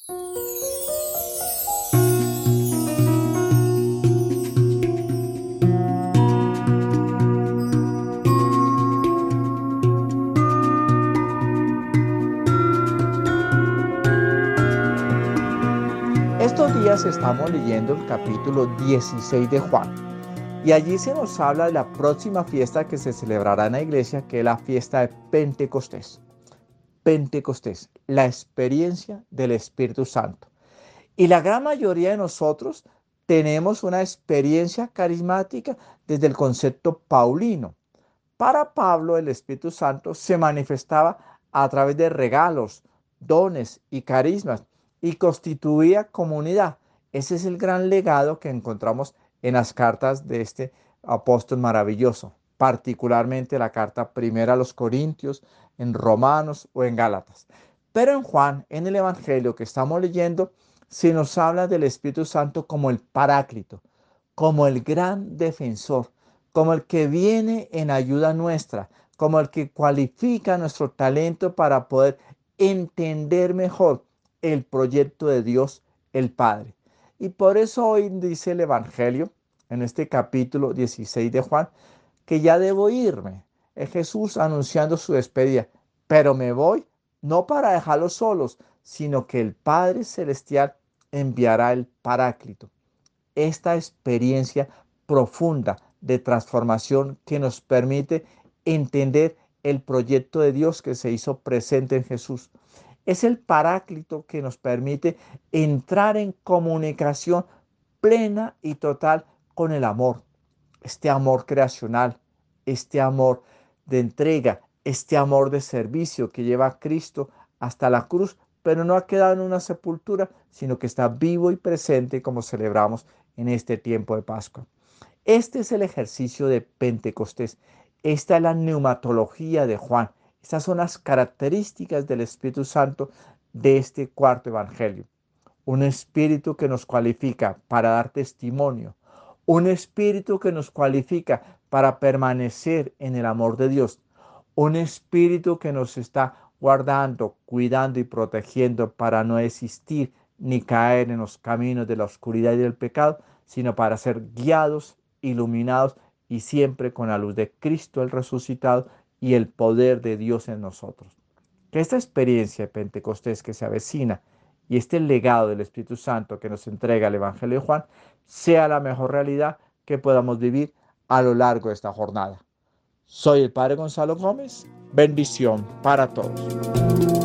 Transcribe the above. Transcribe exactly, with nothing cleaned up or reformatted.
Estos días estamos leyendo el capítulo dieciséis de Juan y allí se nos habla de la próxima fiesta que se celebrará en la iglesia, que es la fiesta de Pentecostés. Pentecostés, la experiencia del Espíritu Santo. Y la gran mayoría de nosotros tenemos una experiencia carismática desde el concepto paulino. Para Pablo, el Espíritu Santo se manifestaba a través de regalos, dones y carismas y constituía comunidad. Ese es el gran legado que encontramos en las cartas de este apóstol maravilloso, particularmente la carta primera a los Corintios, en Romanos o en Gálatas. Pero en Juan, en el Evangelio que estamos leyendo, se nos habla del Espíritu Santo como el Paráclito, como el gran defensor, como el que viene en ayuda nuestra, como el que cualifica nuestro talento para poder entender mejor el proyecto de Dios el Padre. Y por eso hoy dice el Evangelio, en este capítulo dieciséis de Juan, que ya debo irme. Es Jesús anunciando su despedida, pero me voy no para dejarlos solos, sino que el Padre Celestial enviará el Paráclito. Esta experiencia profunda de transformación que nos permite entender el proyecto de Dios que se hizo presente en Jesús. Es el Paráclito que nos permite entrar en comunicación plena y total con el amor. Este amor creacional, este amor de entrega, este amor de servicio que lleva a Cristo hasta la cruz, pero no ha quedado en una sepultura, sino que está vivo y presente como celebramos en este tiempo de Pascua. Este es el ejercicio de Pentecostés. Esta es la neumatología de Juan. Estas son las características del Espíritu Santo de este cuarto evangelio. Un espíritu que nos cualifica para dar testimonio. Un espíritu que nos cualifica para permanecer en el amor de Dios. Un espíritu que nos está guardando, cuidando y protegiendo para no existir ni caer en los caminos de la oscuridad y del pecado, sino para ser guiados, iluminados y siempre con la luz de Cristo el resucitado y el poder de Dios en nosotros. Que esta experiencia de Pentecostés que se avecina y este legado del Espíritu Santo que nos entrega el Evangelio de Juan sea la mejor realidad que podamos vivir a lo largo de esta jornada. Soy el Padre Gonzalo Gómez. Bendición para todos.